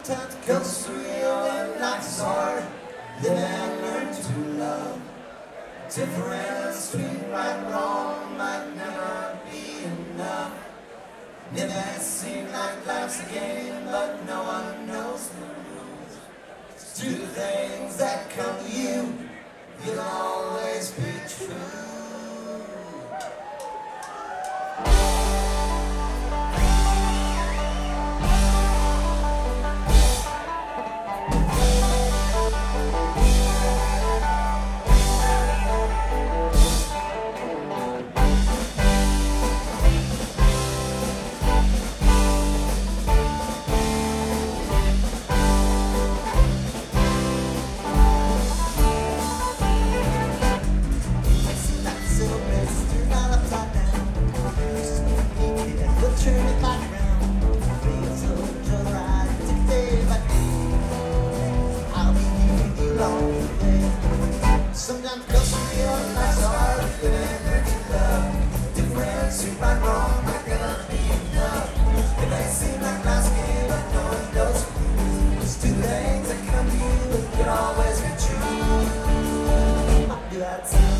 Sometimes it goes through you and life's hard. Live and learn to love. Difference between right and wrong might never be enough. It may seem like life's a game, but no one knows the rules. Just do the things that come to you. You'll always be true. Sometimes it goes through your life's hard. Live and learn to love. Difference between right and wrong might never be enough. It may seem like life's a game, but no one knows the rules. Just do the things that come to you, and you'll always be true. I'll do that time.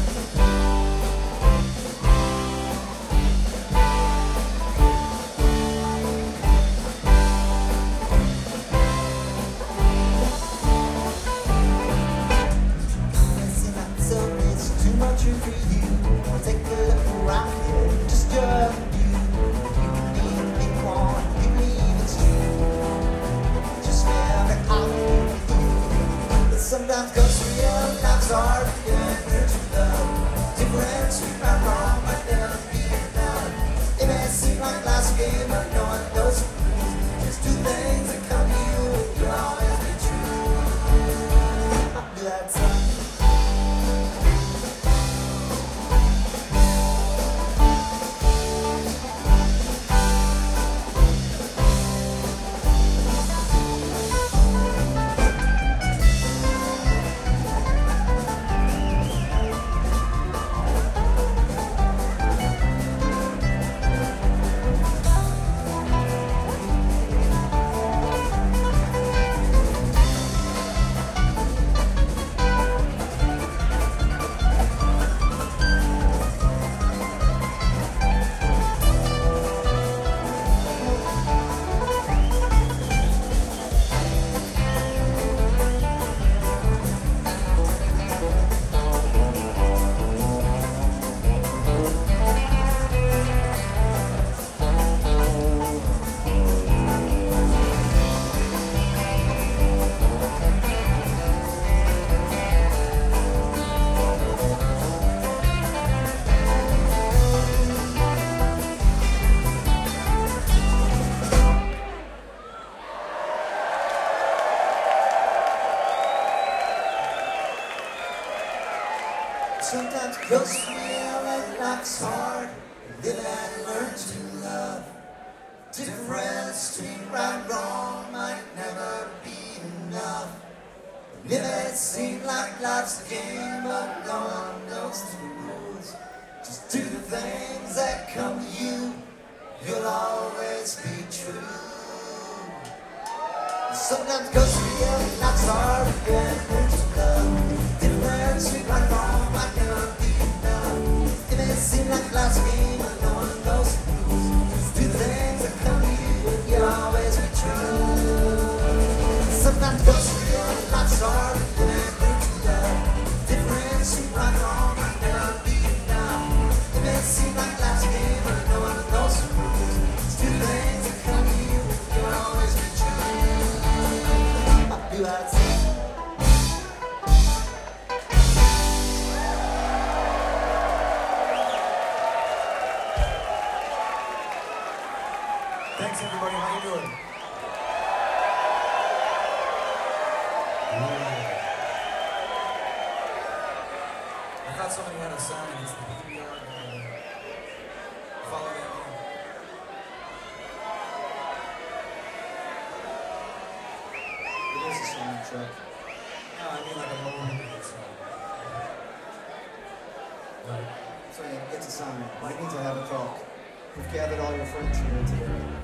True for you. Take a look around here, just you. You believe in one, you believe it's true. Just never out with you. It sometimes goes through your life's hard. Yeah, learn to love. Difference between right and wrong might never be enough. It may seem like life's a game, but no one knows the rules. Just do things that come to you, you'll always be true. I'll do that time. Sometimes it goes through you and life's hard. Live and learn to love. Difference between right and wrong might never be enough. It may seem like life's a game, but no one knows the rules. Just do the things that come to you. You'll always be true. Sometimes it goes through you and life's hard. Live and learn to love. Difference between right and wrong might never be enough. It may seem like life's a game, but no one knows the rules. Just do the things that come to you, and you'll always be true. Sometimes it goes through you and life's hard. Live and learn to love. Difference between right and wrong might never be enough. It may seem like life's a game, but no one knows the rules. Just do the things that come to you, and you'll always be true. I'll do that. Thanks everybody, how you doing? I thought somebody had a sign, it's the PBR. Follow that man. It is a song truck. No, I mean like a mobile song. It's a sign. Mike needs to have a talk. We've gathered all your friends here today.